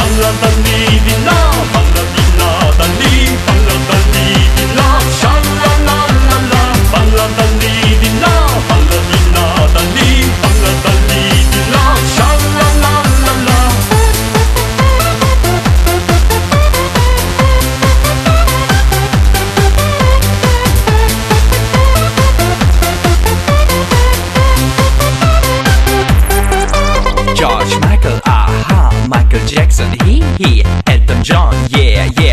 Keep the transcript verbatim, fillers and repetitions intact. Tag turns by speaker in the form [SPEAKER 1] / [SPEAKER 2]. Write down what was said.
[SPEAKER 1] balla da lì di là, balla di là da lì, balla da lì di là, sha la la la la, balla da lì di là, balla di là da lì, balla da lì di là, sha la la la la.
[SPEAKER 2] George Michael, aha, Michael Jackson, he he, Elton John, yeah yeah.